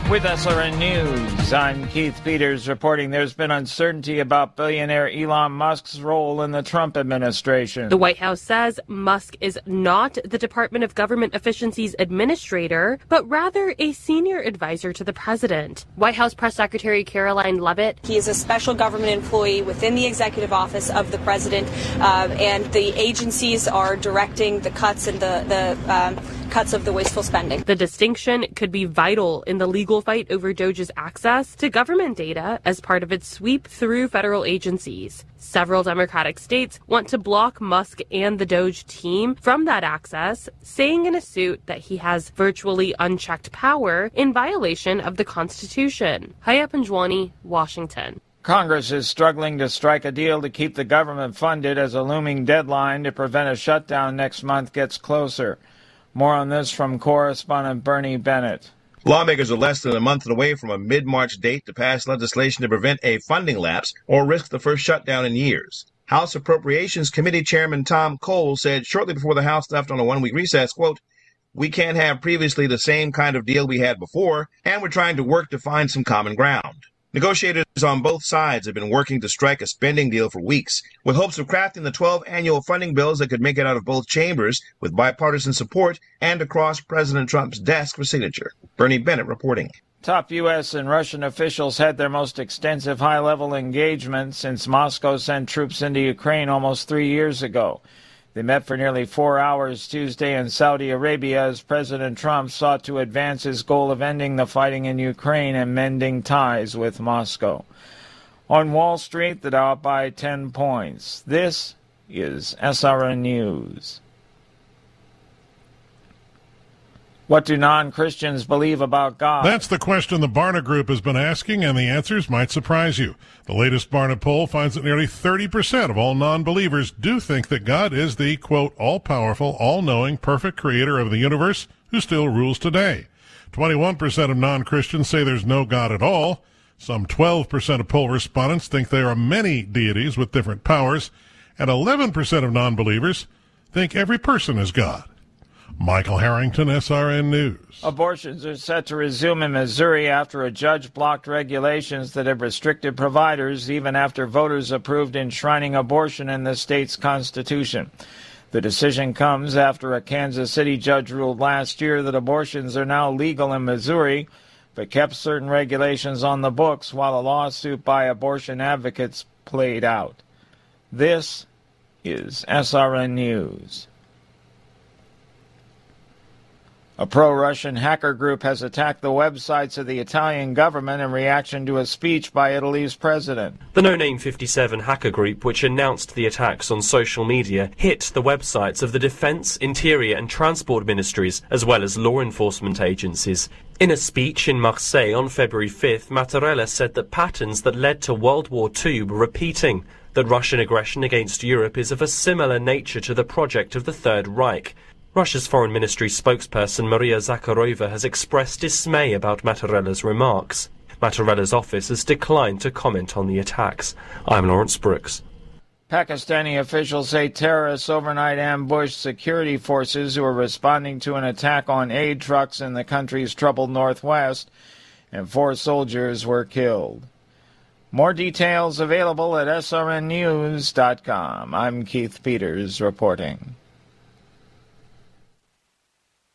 With SRN News, I'm Keith Peters reporting there's been uncertainty about billionaire Elon Musk's role in the Trump administration. The White House says Musk is not the Department of Government Efficiency's administrator, but rather a senior advisor to the president. White House Press Secretary Caroline Leavitt. He is a special government employee within the executive office of the president, and the agencies are directing the cuts and the cuts of the wasteful spending. The distinction could be vital in the legal fight over DOJ's access to government data as part of its sweep through federal agencies. Several Democratic states want to block Musk and the DOJ team from that access, saying in a suit that he has virtually unchecked power in violation of the Constitution. Haya Panjwani, Washington. Congress is struggling to strike a deal to keep the government funded as a looming deadline to prevent a shutdown next month gets closer. More on this from correspondent Bernie Bennett. Lawmakers are less than a month away from a mid-March date to pass legislation to prevent a funding lapse or risk the first shutdown in years. House Appropriations Committee Chairman Tom Cole said shortly before the House left on a one-week recess, quote, "We can't have previously the same kind of deal we had before, and we're trying to work to find some common ground." Negotiators on both sides have been working to strike a spending deal for weeks, with hopes of crafting the 12 annual funding bills that could make it out of both chambers with bipartisan support and across President Trump's desk for signature. Bernie Bennett reporting. Top U.S. and Russian officials had their most extensive high-level engagement since Moscow sent troops into Ukraine almost 3 years ago. They met for nearly 4 hours Tuesday in Saudi Arabia as President Trump sought to advance his goal of ending the fighting in Ukraine and mending ties with Moscow. On Wall Street, the Dow up by 10 points. This is SRN News. What do non-Christians believe about God? That's the question the Barna Group has been asking, and the answers might surprise you. The latest Barna poll finds that nearly 30% of all non-believers do think that God is the, quote, all-powerful, all-knowing, perfect creator of the universe who still rules today. 21% of non-Christians say there's no God at all. Some 12% of poll respondents think there are many deities with different powers, and 11% of non-believers think every person is God. Michael Harrington, SRN News. Abortions are set to resume in Missouri after a judge blocked regulations that have restricted providers even after voters approved enshrining abortion in the state's constitution. The decision comes after a Kansas City judge ruled last year that abortions are now legal in Missouri, but kept certain regulations on the books while a lawsuit by abortion advocates played out. This is SRN News. A pro-Russian hacker group has attacked the websites of the Italian government in reaction to a speech by Italy's president. The No Name 57 hacker group, which announced the attacks on social media, hit the websites of the Defense, Interior and Transport ministries, as well as law enforcement agencies. In a speech in Marseille on February 5th, Mattarella said that patterns that led to World War II were repeating, that Russian aggression against Europe is of a similar nature to the project of the Third Reich. Russia's Foreign Ministry spokesperson Maria Zakharova has expressed dismay about Mattarella's remarks. Mattarella's office has declined to comment on the attacks. I'm Lawrence Brooks. Pakistani officials say terrorists overnight ambushed security forces who were responding to an attack on aid trucks in the country's troubled northwest, and 4 soldiers were killed. More details available at srnnews.com. I'm Keith Peters reporting.